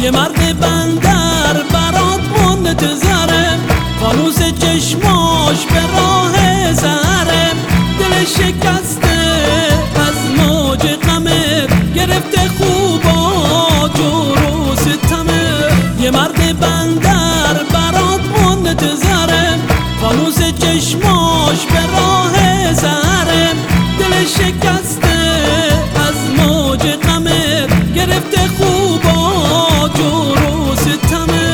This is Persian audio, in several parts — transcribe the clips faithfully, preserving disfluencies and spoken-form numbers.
یه مرد بندر برات منتظره، فانوس چشماش به راه سهره، دل شکسته از موج غمت، گرفته خوبا جور و ستمه. یه مرد بندر برات منتظره، فانوس چشماش به راه سهره، دل شکسته از موج غمت، گرفته خوبا جور و ستمه.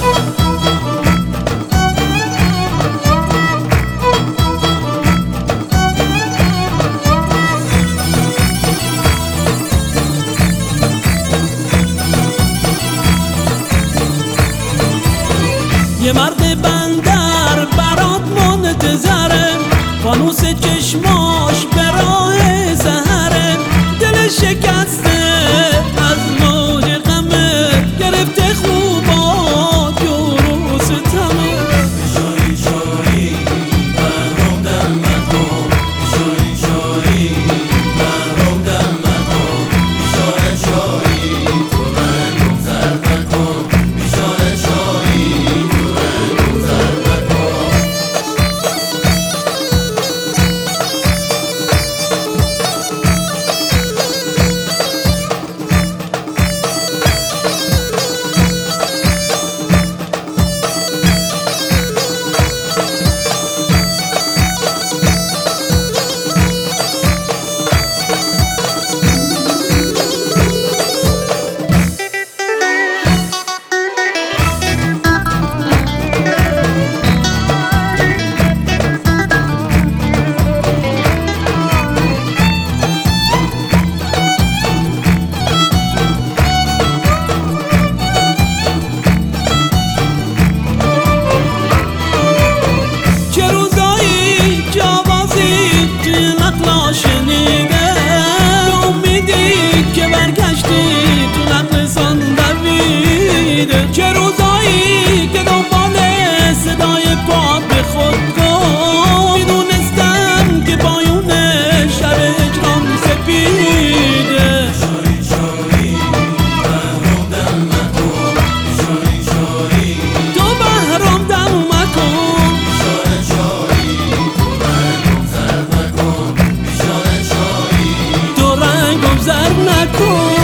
یه مرد بندر برات منتظره، فانوس چشماش به راه سهره، دل شکسته از موج غمت، گرفته خوبا جور و ستمه. شایی شایی محروم دم مکن، شایی شایی محروم دم مکن، بیچاره شایی تو رنگم زرد مکن، بیچاره شایی تو رنگم زرد مکن. شنیده امیدی که برگشتی تو نقلسان دویده، چه روزایی که دنبال صدای پاد به خود کن، میدونستم که پایون شب هجران سپیده. شایی شایی محروم دم مکن، شایی شایی تو محروم دم مکن، بیچاره شایی تو رنگم زرد مکن، بیچاره شایی تو رنگم زرد نکن.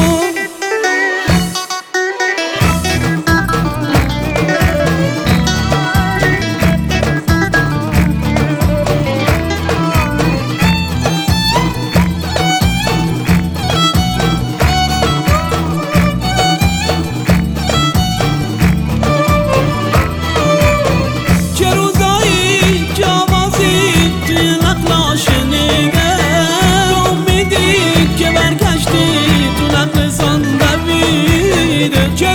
چه روزایی که آوازی توی نقلا شنیده، امیدی که برگشتی تو نقلسان دویده، چه